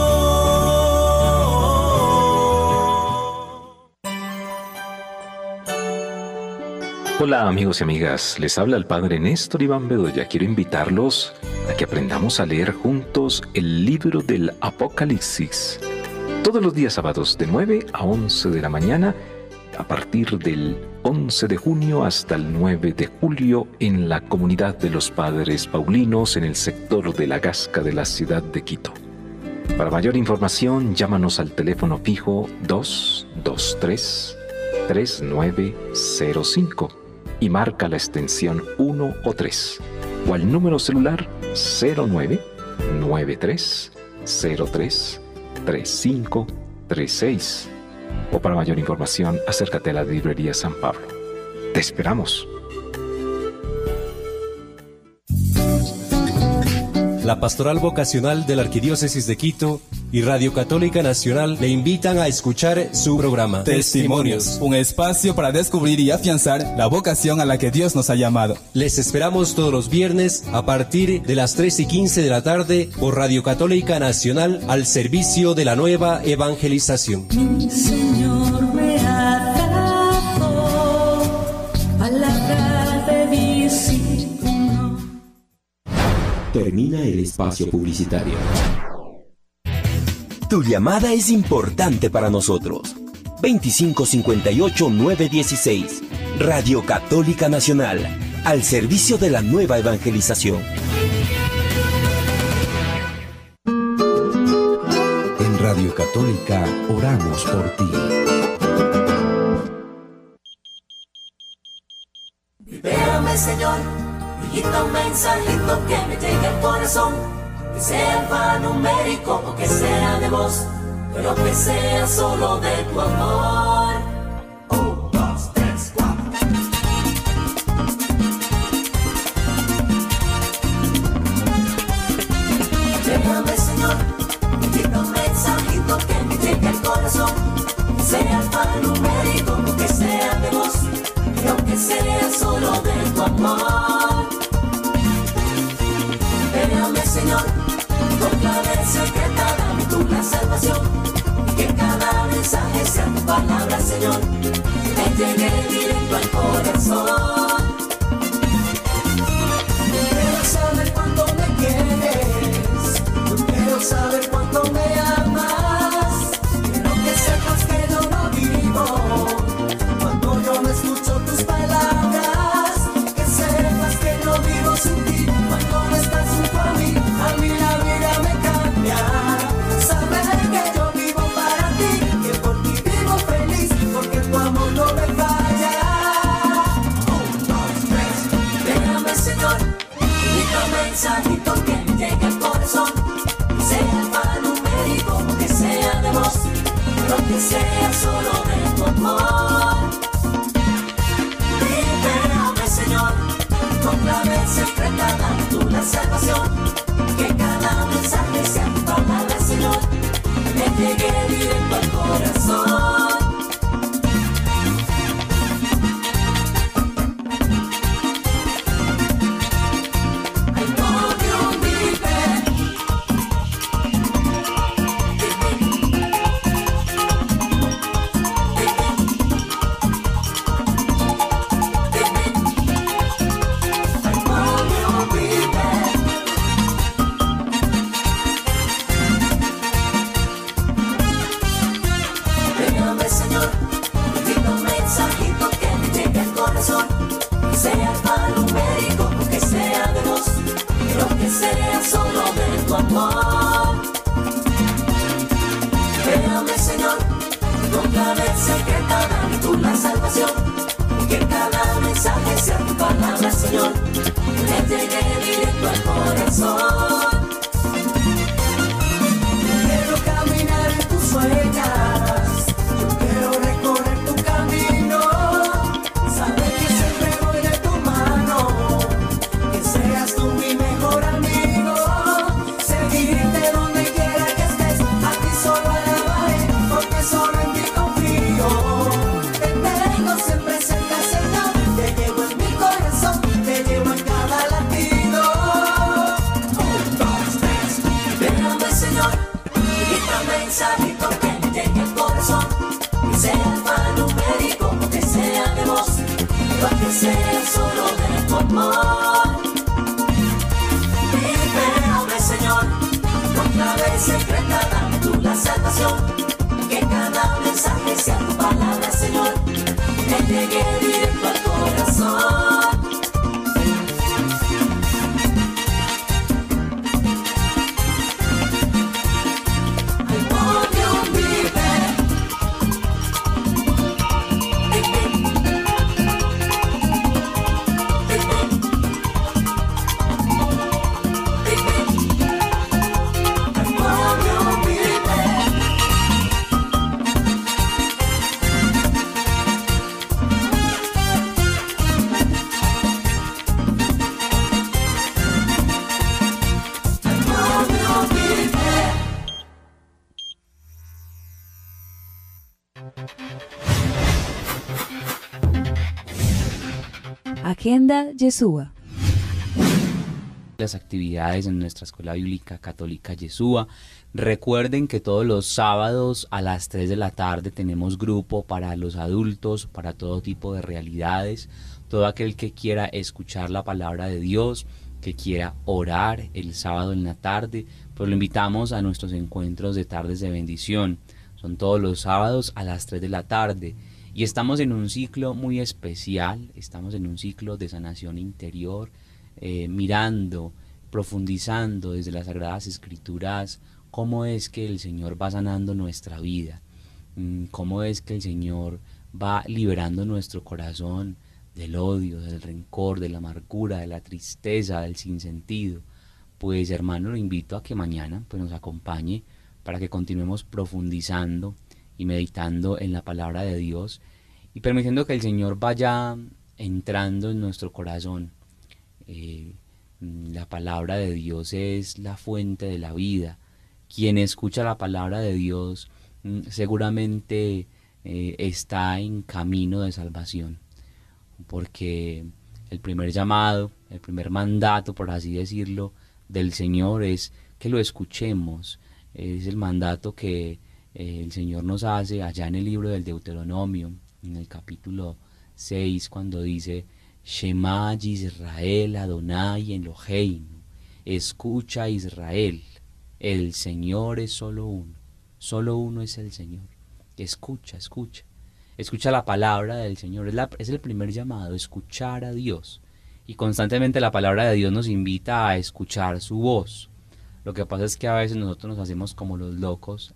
Hola amigos y amigas, les habla el Padre Néstor Iván Bedoya. Quiero invitarlos a que aprendamos a leer juntos el libro del Apocalipsis. Todos los días sábados de nueve a once de la mañana, a partir del once de junio hasta el nueve de julio, en la comunidad de los Padres Paulinos en el sector de La Gasca de la ciudad de Quito. Para mayor información, llámanos al teléfono fijo dos dos tres, tres nueve cero cinco y marca la extensión uno o tres, o al número celular cero nueve, nueve tres, cero tres, tres cinco tres seis, o para mayor información acércate a la librería San Pablo. ¡Te esperamos! La Pastoral Vocacional de la Arquidiócesis de Quito y Radio Católica Nacional le invitan a escuchar su programa Testimonios, un espacio para descubrir y afianzar la vocación a la que Dios nos ha llamado. Les esperamos todos los viernes a partir de las tres y quince de la tarde por Radio Católica Nacional, al servicio de la nueva evangelización. Mi Señor me ha dado palabra de disciplina. Termina el espacio publicitario. Tu llamada es importante para nosotros. veinticinco cincuenta y ocho, nueve dieciséis. Radio Católica Nacional, al servicio de la nueva evangelización. En Radio Católica oramos por ti. Libérame, Señor, y quita un mensajito que me llegue al corazón, que sea alfanumérico o que sea de voz, pero que sea solo de tu amor. Un, dos, tres, cuatro. Libérame, Señor, y quita un mensajito que me llegue al corazón, que sea alfanumérico o que sea de voz, pero que sea solo de tu amor. Espérame, Señor, con clave secreta dame tú la salvación, y que cada mensaje sea tu palabra, Señor, que me llegue directo al corazón. Quiero saber cuánto me quieres, pero que sea solo de tu amor. Libérame, Señor, con clave secreta dame tú la salvación, que cada mensaje sea tu palabra, Señor, me llegue directo al corazón. Agenda Yeshua. Las actividades en nuestra Escuela Bíblica Católica Yeshua. Recuerden que todos los sábados a las tres de la tarde tenemos grupo para los adultos, para todo tipo de realidades. Todo aquel que quiera escuchar la palabra de Dios, que quiera orar el sábado en la tarde, pues lo invitamos a nuestros encuentros de tardes de bendición. Son todos los sábados a las tres de la tarde. Y estamos en un ciclo muy especial, estamos en un ciclo de sanación interior, eh, mirando, profundizando desde las Sagradas Escrituras cómo es que el Señor va sanando nuestra vida, cómo es que el Señor va liberando nuestro corazón del odio, del rencor, de la amargura, de la tristeza, del sinsentido. Pues hermano, lo invito a que mañana pues, nos acompañe para que continuemos profundizando y meditando en la palabra de Dios y permitiendo que el Señor vaya entrando en nuestro corazón. Eh, la palabra de Dios es la fuente de la vida. Quien escucha la palabra de Dios seguramente eh, está en camino de salvación, porque el primer llamado, el primer mandato, por así decirlo, del Señor es que lo escuchemos. Es el mandato que el Señor nos hace allá en el libro del Deuteronomio, en el capítulo seis, cuando dice: Shema Yisrael Adonai Eloheinu, escucha Israel, el Señor es solo uno, solo uno es el Señor. Escucha, escucha, escucha la palabra del Señor. Es, la, es el primer llamado, escuchar a Dios. Y constantemente la palabra de Dios nos invita a escuchar su voz. Lo que pasa es que a veces nosotros nos hacemos como los locos,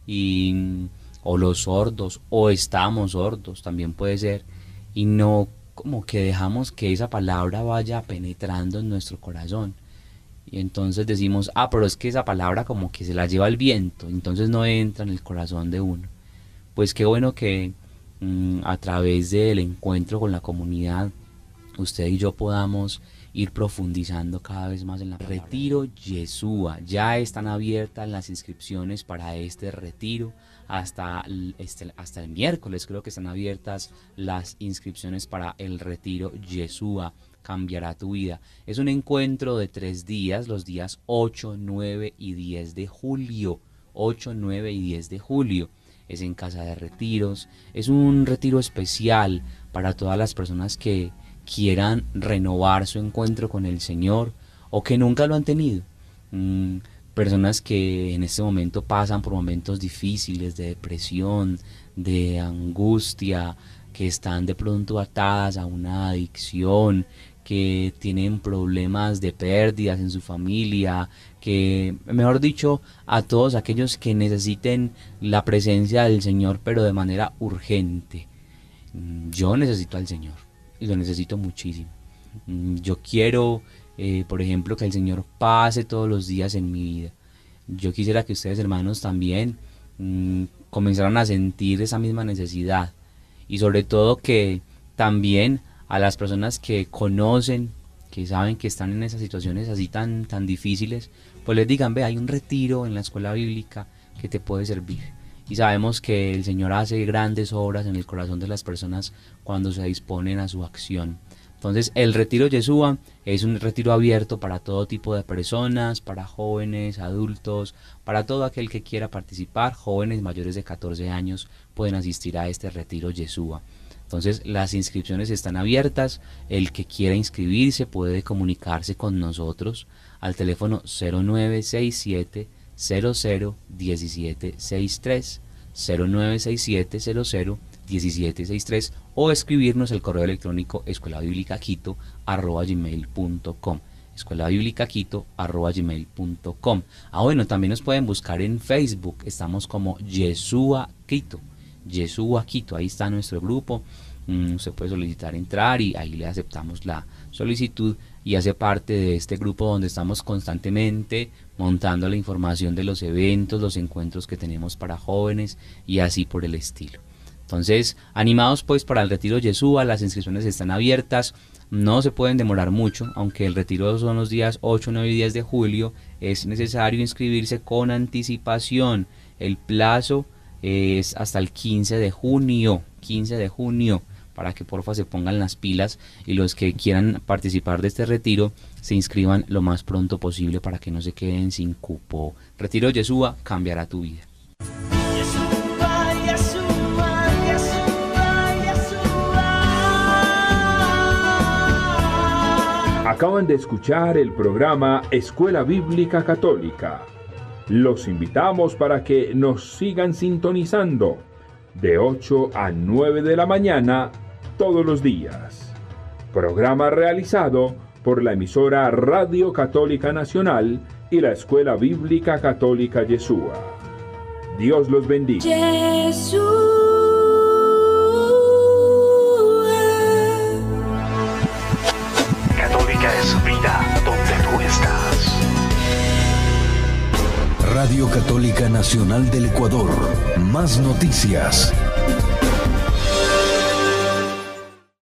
y, o los sordos, o estamos sordos, también puede ser, y no como que dejamos que esa palabra vaya penetrando en nuestro corazón. Y entonces decimos, ah, pero es que esa palabra como que se la lleva el viento, entonces no entra en el corazón de uno. pues qué bueno que mmm, a través del encuentro con la comunidad, usted y yo podamos ir profundizando cada vez más en la palabra. Retiro Yeshua, ya están abiertas las inscripciones para este retiro. Hasta el, este, hasta el miércoles creo que están abiertas las inscripciones para el retiro Yeshua, cambiará tu vida. Es un encuentro de tres días, los días ocho, nueve y diez de julio. ocho, nueve y diez de julio. Es en Casa de Retiros. Es un retiro especial para todas las personas que quieran renovar su encuentro con el Señor o que nunca lo han tenido. Mm, personas que en este momento pasan por momentos difíciles de depresión, de angustia, que están de pronto atadas a una adicción, que tienen problemas de pérdidas en su familia, que, mejor dicho, a todos aquellos que necesiten la presencia del Señor, pero de manera urgente. Yo necesito al Señor, y lo necesito muchísimo. Yo quiero, eh, por ejemplo, que el Señor pase todos los días en mi vida. Yo quisiera que ustedes, hermanos, también mmm, comenzaran a sentir esa misma necesidad, y sobre todo que también a las personas que conocen, que saben que están en esas situaciones así tan, tan difíciles, pues les digan, ve, hay un retiro en la escuela bíblica que te puede servir. Y sabemos que el Señor hace grandes obras en el corazón de las personas cuando se disponen a su acción. Entonces, el retiro Yeshua es un retiro abierto para todo tipo de personas, para jóvenes, adultos, para todo aquel que quiera participar. Jóvenes mayores de catorce años pueden asistir a este retiro Yeshua. Entonces, las inscripciones están abiertas. El que quiera inscribirse puede comunicarse con nosotros al teléfono cero nueve seis siete cero cero uno siete seis tres, cero nueve seis siete cero cero uno siete seis tres, o escribirnos el correo electrónico escuelabiblicaquito arroba gmail punto com, escuelabiblicaquito arroba gmail punto com. Ah, bueno, también nos pueden buscar en Facebook, estamos como Yeshua Quito, Yeshua Quito, ahí está nuestro grupo. Mm, usted puede solicitar entrar y ahí le aceptamos la solicitud y hace parte de este grupo donde estamos constantemente montando la información de los eventos, los encuentros que tenemos para jóvenes y así por el estilo. Entonces, animados pues para el retiro Yeshua, las inscripciones están abiertas, no se pueden demorar mucho, aunque el retiro son los días ocho, nueve y diez de julio, es necesario inscribirse con anticipación. El plazo es hasta el quince de junio, quince de junio, para que porfa se pongan las pilas y los que quieran participar de este retiro se inscriban lo más pronto posible para que no se queden sin cupo. Retiro Yeshua, cambiará tu vida. Acaban de escuchar el programa Escuela Bíblica Católica. Los invitamos para que nos sigan sintonizando de ocho a nueve de la mañana todos los días. Programa realizado por la emisora Radio Católica Nacional y la Escuela Bíblica Católica Yeshua. Dios los bendiga. Jesús. Es vida donde tú estás. Radio Católica Nacional del Ecuador. Más noticias.